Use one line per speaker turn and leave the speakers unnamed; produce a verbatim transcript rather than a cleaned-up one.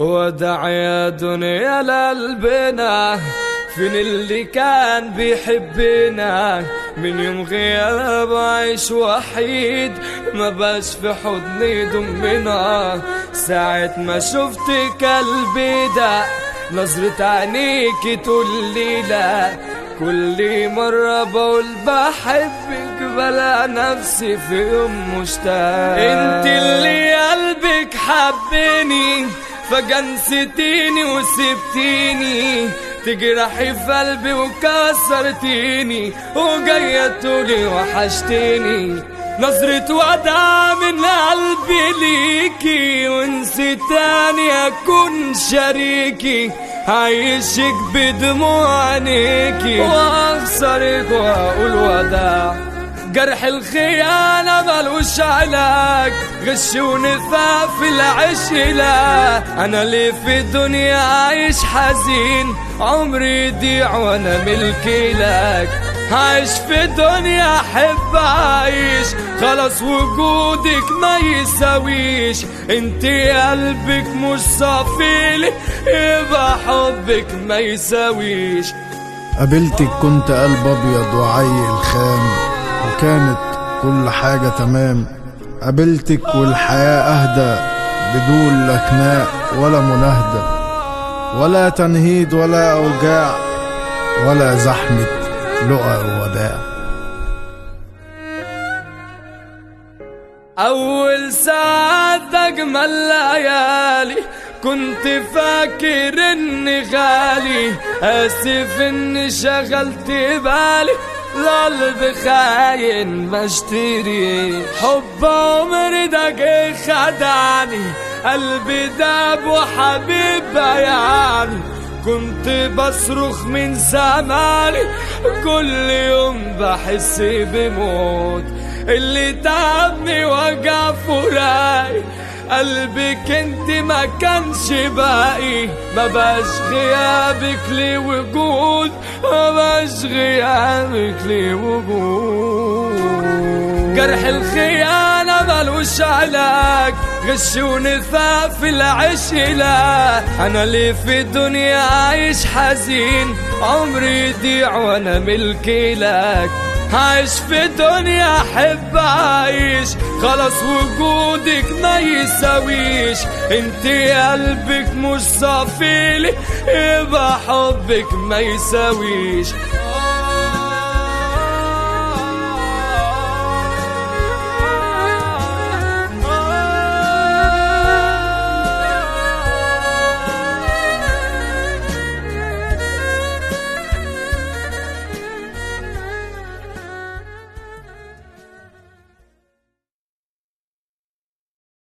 ودع يا دنيا لقلبنا، فين اللي كان بيحبنا؟ من يوم غياب عايش وحيد، ما باش في حضني ضمنا. ساعة ما شفتك قلبي ده، نظرة عينيك تقولي لا. كل مرة بقول بحبك بلا نفسي في يوم مشتاق. انت اللي قلبك حبني، فجأة نسيتيني وسبتيني، تجرحي في قلبي وكسرتيني، وجاية تقولي وحشتيني. نظرة وداع من قلبي ليكي، ونسيت تاني أكون شريكي، عايشك بدموع عينيكي، وأخسرك وأقول وداع. جرح الخيانة ملوش علاج، غش ونفاق في العشق لا. أنا ليه في الدنيا عايش حزين، عمري يضيع وأنا ملكي لك. عايش في الدنيا أحب أعيش، خلاص وجودك ما يساويش. انتي قلبك مش صافيلي، يبقى حبك ما يساويش.
قابلتك كنت قلب أبيض وعي الخام، وكانت كل حاجة تمام. قابلتك والحياة أهدى، بدون لا خناق ولا مناهدة، ولا تنهيد ولا أوجاع، ولا زحمة لقا ووداع.
أول ساعات أجمل ليالي، كنت فاكر إني غالي. آسف إني شغلت بالي، القلب خاين بشتري. حب عمري ده جه خدعني، قلبي داب وحبيب بيعني. كنت بصرخ من زماني، كل يوم بحس بموت. اللي تعبني وجع فراقي، قلبك انت ما كانش باقي. ما باش غيابك لي وجود، ما باش غيابك لي وجود. جرح الخيانة ملوش علاج، غش ونفاق في العشق لا. أنا ليه في الدنيا عايش حزين، عمري يضيع وأنا ملكي لك. عايش في الدنيا أحب أعيش، خلاص وجودك ما يساويش. انتي قلبك مش صافيلي، يبقى حبك ما يساويش.